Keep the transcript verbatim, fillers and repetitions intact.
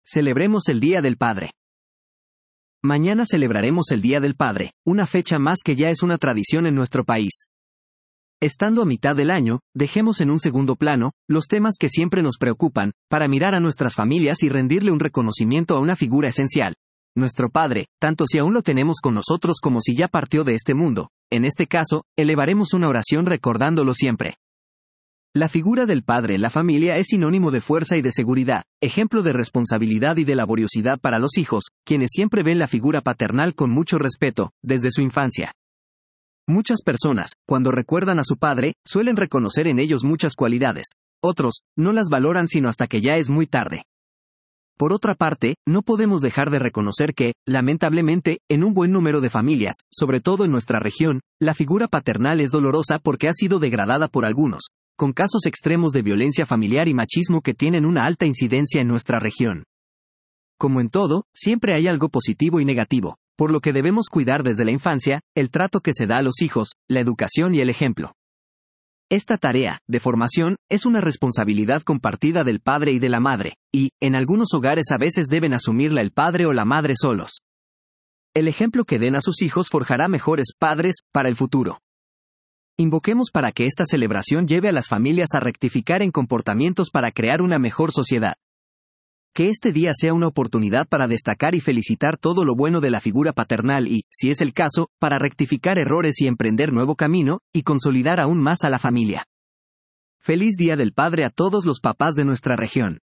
Celebremos el Día del Padre. Mañana celebraremos el Día del Padre, una fecha más que ya es una tradición en nuestro país. Estando a mitad del año, dejemos en un segundo plano los temas que siempre nos preocupan, para mirar a nuestras familias y rendirle un reconocimiento a una figura esencial. Nuestro Padre, tanto si aún lo tenemos con nosotros como si ya partió de este mundo. En este caso, elevaremos una oración recordándolo siempre. La figura del padre en la familia es sinónimo de fuerza y de seguridad, ejemplo de responsabilidad y de laboriosidad para los hijos, quienes siempre ven la figura paternal con mucho respeto, desde su infancia. Muchas personas, cuando recuerdan a su padre, suelen reconocer en ellos muchas cualidades. Otros, no las valoran sino hasta que ya es muy tarde. Por otra parte, no podemos dejar de reconocer que, lamentablemente, en un buen número de familias, sobre todo en nuestra región, la figura paternal es dolorosa porque ha sido degradada por algunos, con casos extremos de violencia familiar y machismo que tienen una alta incidencia en nuestra región. Como en todo, siempre hay algo positivo y negativo, por lo que debemos cuidar desde la infancia, el trato que se da a los hijos, la educación y el ejemplo. Esta tarea, de formación, es una responsabilidad compartida del padre y de la madre, y, en algunos hogares a veces deben asumirla el padre o la madre solos. El ejemplo que den a sus hijos forjará mejores padres, para el futuro. Invoquemos para que esta celebración lleve a las familias a rectificar en comportamientos para crear una mejor sociedad. Que este día sea una oportunidad para destacar y felicitar todo lo bueno de la figura paternal y, si es el caso, para rectificar errores y emprender nuevo camino, y consolidar aún más a la familia. Feliz Día del Padre a todos los papás de nuestra región.